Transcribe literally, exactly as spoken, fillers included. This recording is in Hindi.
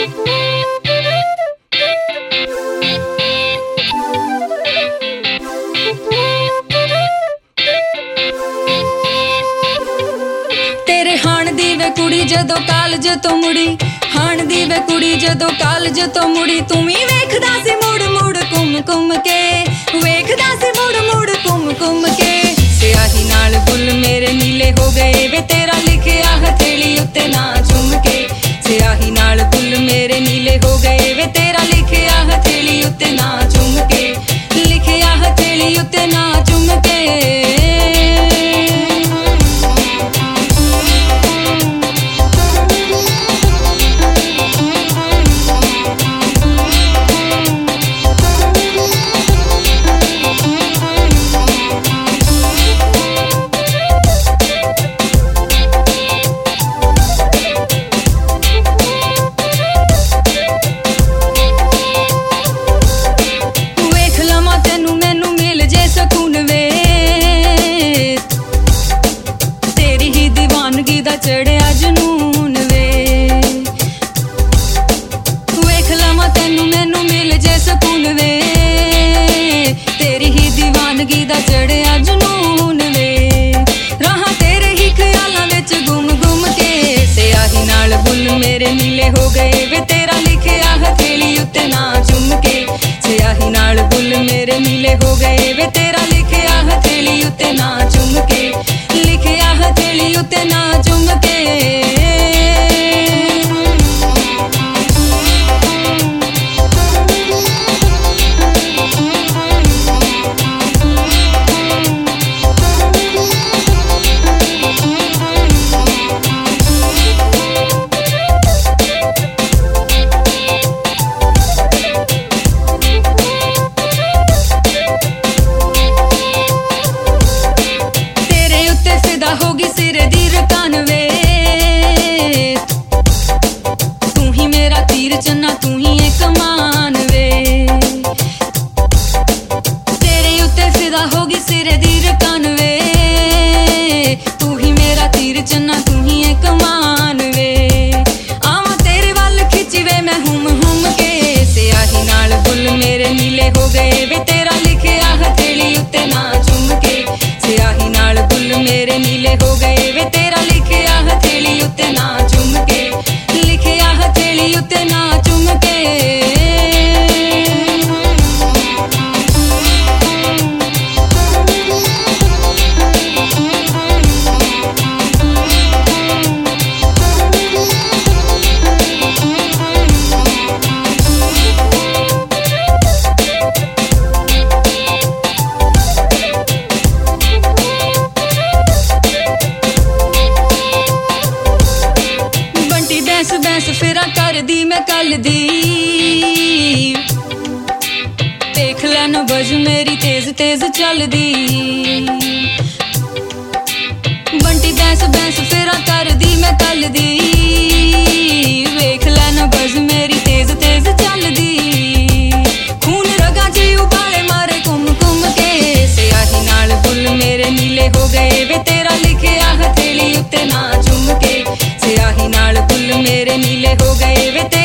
तेरे हाण दी वे कुड़ी जदों कालज तो मुड़ी, हाण दी वे कुड़ी जदों कालज तो मुड़ी, तू भी वेखदा सी मुड़ मुड़ घुम घुम के, वेखदा सी मुड़ मुड़ घुम घुम के। स्याही नाल बुल मेरे नीले हो गए वे, तेरा लिखिया हथेली उत्ते ना चुम के। स्याही नाल बुल मेरे नीले हो गए वे, तेरा लिखिया हथेली उत्ते ना चुम के, लिखिया हथेली उत्ते ना चुम के। चढ़िया जनून वे, वेख लवा तेनू मैनू मिल जे सकून वे, तेरी ही दीवानगी दा चढ़िया जनून वे। राहां तेरे ही ख्यालां विच गुम गुम के, स्याही नाल बुल मेरे नीले हो गए वे, तेरा लिखिया हथेली उत्ते ना चुम के। स्याही नाल बुल मेरे नीले हो गए वे, तेरा लिखिया हथेली उत्ते ना चुम के, लिखिया हथेली उत्ते ना चुम के। होगी सिरे दी रकान वे, तू ही मेरा तीर चन्ना तू ही एक कमान वे, तेरे उत्ते फिदा होगी सिरे दी रकान वे, तू ही मेरा तीर चन्ना तू ही एक कमान वे। आवा तेरे वाल खिंची वे मैं हुम हुम के, स्याही नाल बुल मेरे नीले हो गए वे, तेरा लिखिया हथेली उत्ते ना चुम के। स्याही नाल बुल मेरे नीले हो गए वे, तेरा लिखिया हथेली उत्ते ना चुम के, लिखिया हथेली उत्ते ना चुम के। बैंस फिरा कर दी मैं कल दी, देख लैन बज मेरी तेज तेज चल दी। बंटी बैंस बैंस फिरा कर दी मैं कल दी, वेख लैन बज मेरी तेज तेज चल दी। खून रगा च उबाले मारे घुम घुम के, स्याही नाल बुल मेरे नीले हो गए वे, तेरा लिखिया हथेली उत्ते ना चुम के। स्याही नाल बुल मेरे नीले हो गए वे।